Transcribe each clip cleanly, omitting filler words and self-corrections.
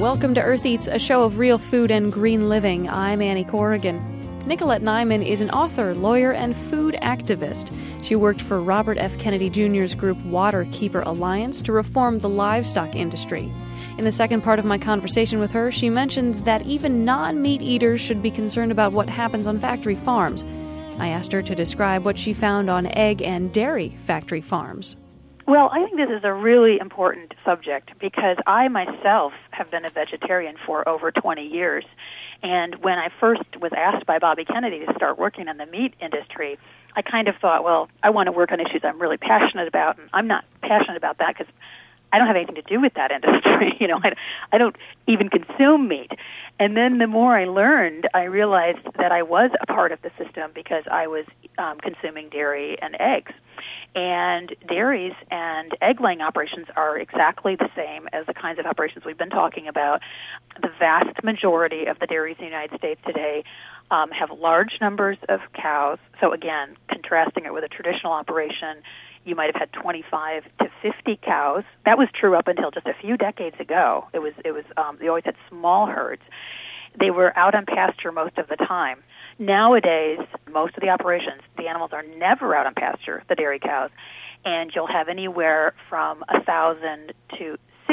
Welcome to Earth Eats, a show of real food and green living. I'm Annie Corrigan. Nicolette Nyman is an author, lawyer, and food activist. She worked for Robert F. Kennedy Jr.'s group Waterkeeper Alliance to reform the livestock industry. In the second part of my conversation with her, she mentioned that even non-meat eaters should be concerned about what happens on factory farms. I asked her to describe what she found on egg and dairy factory farms. Well, I think this is a really important subject because I myself have been a vegetarian for over 20 years. And when I first was asked by Bobby Kennedy to start working in the meat industry, I kind of thought, well, I want to work on issues I'm really passionate about, and I'm not passionate about that because I don't have anything to do with that industry. I don't even consume meat. And then the more I learned, I realized that I was a part of the system because I was consuming dairy and eggs. And dairies and egg-laying operations are exactly the same as the kinds of operations we've been talking about. The vast majority of the dairies in the United States today have large numbers of cows. So again, contrasting it with a traditional operation, you might have had 25 to 50 cows. That was true up until just a few decades ago. They always had small herds. They were out on pasture most of the time. Nowadays, most of the operations, the animals are never out on pasture, the dairy cows, and you'll have anywhere from 1,000 to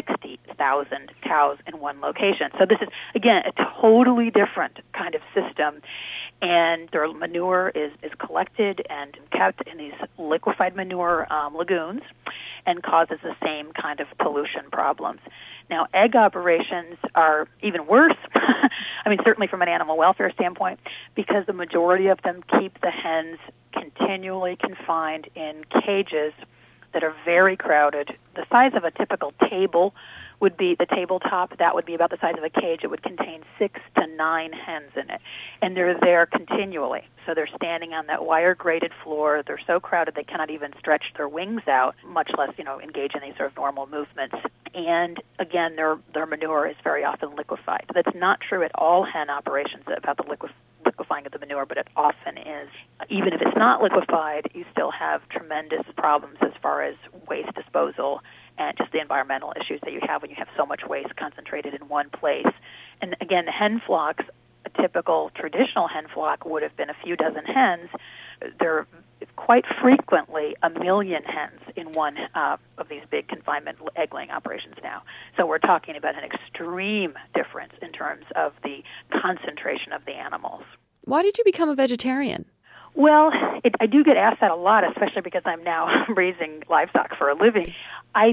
60,000 cows in one location. So this is, again, a totally different kind of system, and their manure is collected and kept in these liquefied manure lagoons and causes the same kind of pollution problems. Now, egg operations are even worse, I mean, certainly from an animal welfare standpoint, because the majority of them keep the hens continually confined in cages that are very crowded. The size of a typical table would be the tabletop. That would be about the size of a cage. It would contain 6 to 9 hens in it, and they're there continually. So they're standing on that wire-grated floor. They're so crowded they cannot even stretch their wings out, much less, engage in any sort of normal movements. And again, their manure is very often liquefied. That's not true at all hen operations about the liquefying of the manure, but it often is. Even if it's not liquefied, you still have tremendous problems as far as waste disposal and just the environmental issues that you have when you have so much waste concentrated in one place. And again, the hen flocks, a typical traditional hen flock would have been a few dozen hens. There are quite frequently 1 million hens in one of these big confinement egg-laying operations now. So we're talking about an extreme difference in terms of the concentration of the animals. Why did you become a vegetarian? Well, I do get asked that a lot, especially because I'm now raising livestock for a living. I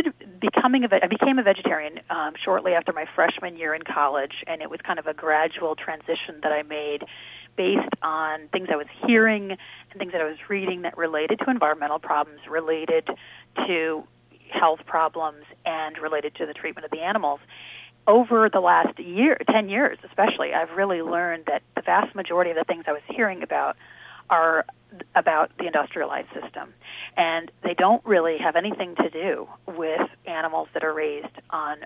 became a vegetarian shortly after my freshman year in college, and it was kind of a gradual transition that I made based on things I was hearing and things that I was reading that related to environmental problems, related to health problems, and related to the treatment of the animals. Over the last 10 years especially, I've really learned that the vast majority of the things I was hearing about are about the industrialized system, and they don't really have anything to do with animals that are raised on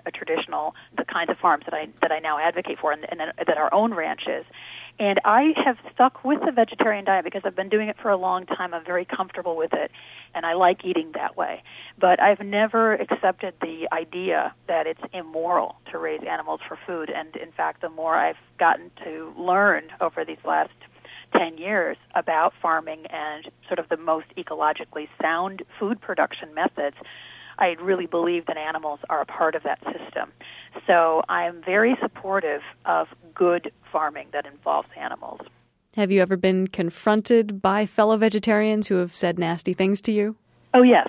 the kinds of farms that I now advocate for and that our own ranch is. And I have stuck with the vegetarian diet because I've been doing it for a long time. I'm very comfortable with it, and I like eating that way. But I've never accepted the idea that it's immoral to raise animals for food. And in fact, the more I've gotten to learn over these last 10 years about farming and sort of the most ecologically sound food production methods, I really believe that animals are a part of that system. So I'm very supportive of good farming that involves animals. Have you ever been confronted by fellow vegetarians who have said nasty things to you? Oh, yes.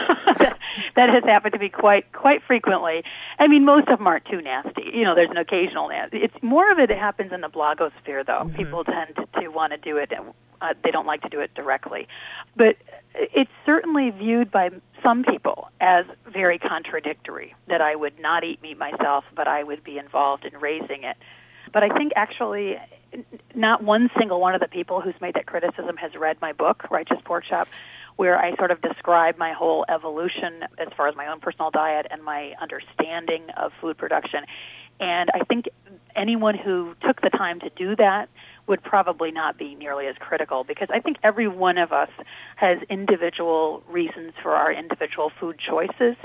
That has happened to me quite frequently. I mean, most of them aren't too nasty. There's an occasional nasty. It's more of it happens in the blogosphere, though. Mm-hmm. People tend to want to do it. They don't like to do it directly. But it's certainly viewed by some people as very contradictory, that I would not eat meat myself, but I would be involved in raising it. But I think actually not one single one of the people who's made that criticism has read my book, Righteous Pork Chop, where I sort of describe my whole evolution as far as my own personal diet and my understanding of food production. And I think anyone who took the time to do that would probably not be nearly as critical, because I think every one of us has individual reasons for our individual food choices.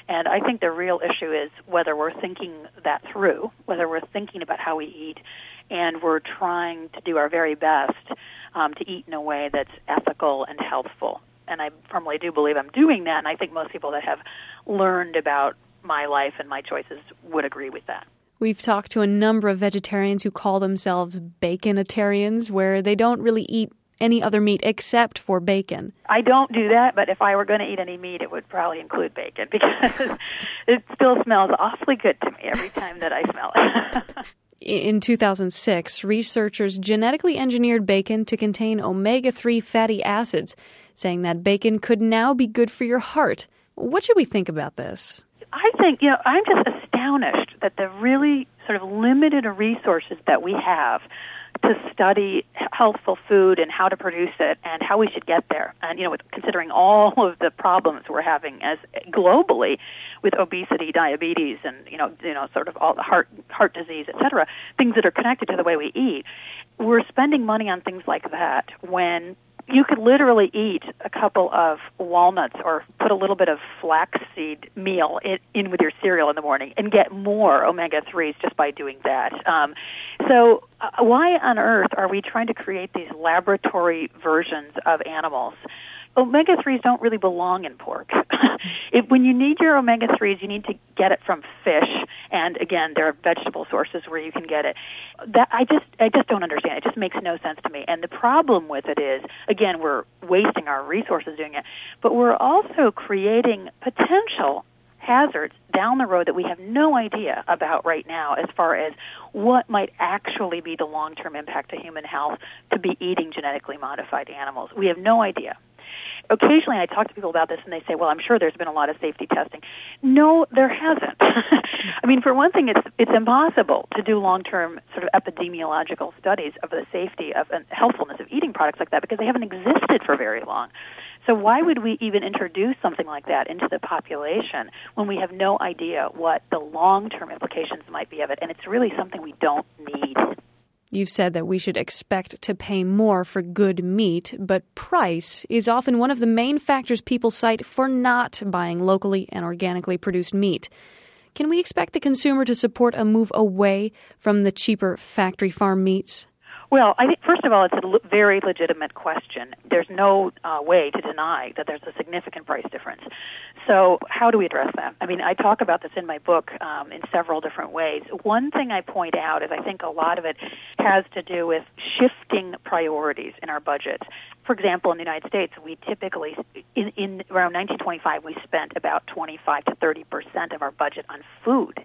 And I think the real issue is whether we're thinking that through, whether we're thinking about how we eat, and we're trying to do our very best to eat in a way that's ethical and healthful. And I firmly do believe I'm doing that, and I think most people that have learned about my life and my choices would agree with that. We've talked to a number of vegetarians who call themselves baconitarians, where they don't really eat any other meat except for bacon. I don't do that, but if I were going to eat any meat, it would probably include bacon, because it still smells awfully good to me every time that I smell it. In 2006, researchers genetically engineered bacon to contain omega-3 fatty acids, saying that bacon could now be good for your heart. What should we think about this? I think, I'm just astonished that the really sort of limited resources that we have to study healthful food and how to produce it and how we should get there. And, considering all of the problems we're having as globally with obesity, diabetes, and, sort of all the heart disease, et cetera, things that are connected to the way we eat, we're spending money on things like that when you could literally eat a couple of walnuts or put a little bit of flaxseed meal in with your cereal in the morning and get more omega-3s just by doing that. So why on earth are we trying to create these laboratory versions of animals? Omega-3s don't really belong in pork. When you need your omega-3s, you need to get it from fish, and again, there are vegetable sources where you can get it. That I just don't understand. It just makes no sense to me. And the problem with it is, again, we're wasting our resources doing it, but we're also creating potential hazards down the road that we have no idea about right now as far as what might actually be the long-term impact to human health to be eating genetically modified animals. We have no idea. Occasionally I talk to people about this and they say, well, I'm sure there's been a lot of safety testing. No, there hasn't. I mean, for one thing, it's impossible to do long-term sort of epidemiological studies of the safety of and healthfulness of eating products like that because they haven't existed for very long. So why would we even introduce something like that into the population when we have no idea what the long-term implications might be of it? And it's really something we don't need. You've said that we should expect to pay more for good meat, but price is often one of the main factors people cite for not buying locally and organically produced meat. Can we expect the consumer to support a move away from the cheaper factory farm meats? Well, I think, first of all, it's a very legitimate question. There's no way to deny that there's a significant price difference. So how do we address that? I mean, I talk about this in my book in several different ways. One thing I point out is I think a lot of it has to do with shifting priorities in our budget. For example, in the United States, we typically, in around 1925, we spent about 25 to 30% of our budget on food.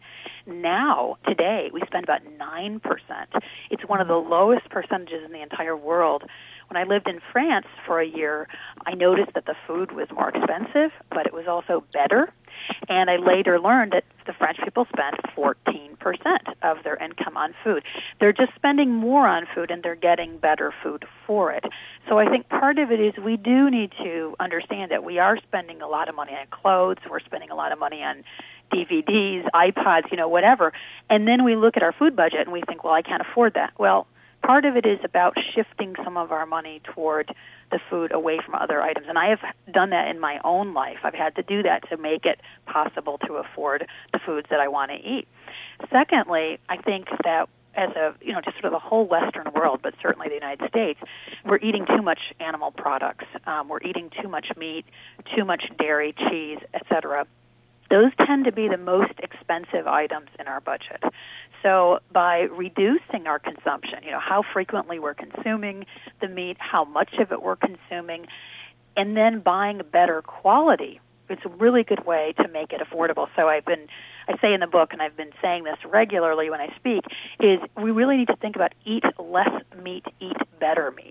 Now, today, we spend about 9%. It's one of the lowest percentages in the entire world. When I lived in France for a year, I noticed that the food was more expensive, but it was also better. And I later learned that the French people spent 14% of their income on food. They're just spending more on food, and they're getting better food for it. So I think part of it is we do need to understand that we are spending a lot of money on clothes. We're spending a lot of money on DVDs, iPods, whatever. And then we look at our food budget and we think, well, I can't afford that. Well, part of it is about shifting some of our money toward the food away from other items. And I have done that in my own life. I've had to do that to make it possible to afford the foods that I want to eat. Secondly, I think that as just sort of the whole Western world, but certainly the United States, we're eating too much animal products. We're eating too much meat, too much dairy, cheese, etc. Those tend to be the most expensive items in our budget. So by reducing our consumption, how frequently we're consuming the meat, how much of it we're consuming, and then buying better quality, it's a really good way to make it affordable. So I say in the book, and I've been saying this regularly when I speak, is we really need to think about eat less meat, eat better meat.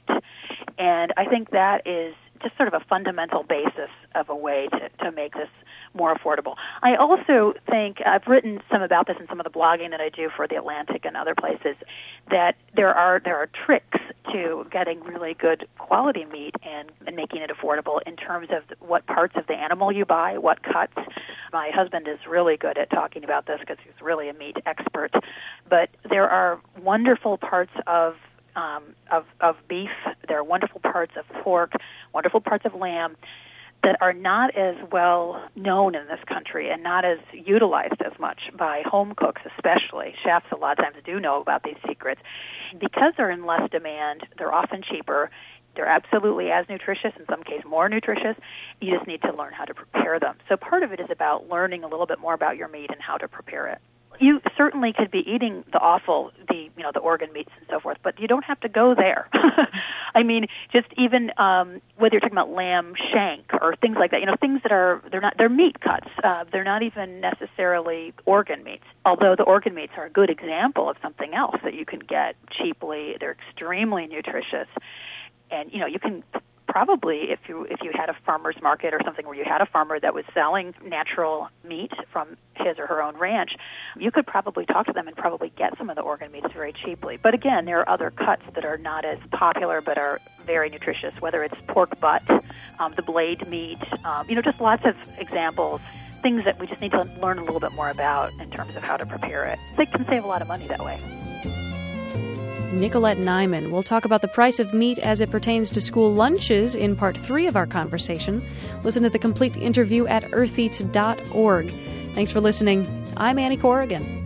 And I think that is just sort of a fundamental basis of a way to make this more affordable. I also think, I've written some about this in some of the blogging that I do for The Atlantic and other places, that there are tricks to getting really good quality meat and making it affordable in terms of what parts of the animal you buy, what cuts. My husband is really good at talking about this because he's really a meat expert. But there are wonderful parts of beef, there are wonderful parts of pork, wonderful parts of lamb that are not as well known in this country and not as utilized as much by home cooks especially. Chefs a lot of times do know about these secrets. Because they're in less demand, they're often cheaper. They're absolutely as nutritious, in some cases more nutritious. You just need to learn how to prepare them. So part of it is about learning a little bit more about your meat and how to prepare it. You certainly could be eating the offal, the organ meats and so forth, but you don't have to go there. I mean, just even whether you're talking about lamb shank or things like that, things that they're meat cuts. They're not even necessarily organ meats. Although the organ meats are a good example of something else that you can get cheaply. They're extremely nutritious, and you can probably, if you had a farmer's market or something where you had a farmer that was selling natural meat from his or her own ranch, you could probably talk to them and probably get some of the organ meats very cheaply. But again, there are other cuts that are not as popular but are very nutritious, whether it's pork butt, the blade meat, just lots of examples, things that we just need to learn a little bit more about in terms of how to prepare it. They can save a lot of money that way. Nicolette Nyman. We'll talk about the price of meat as it pertains to school lunches in part 3 of our conversation. Listen to the complete interview at eartheats.org. Thanks for listening. I'm Annie Corrigan.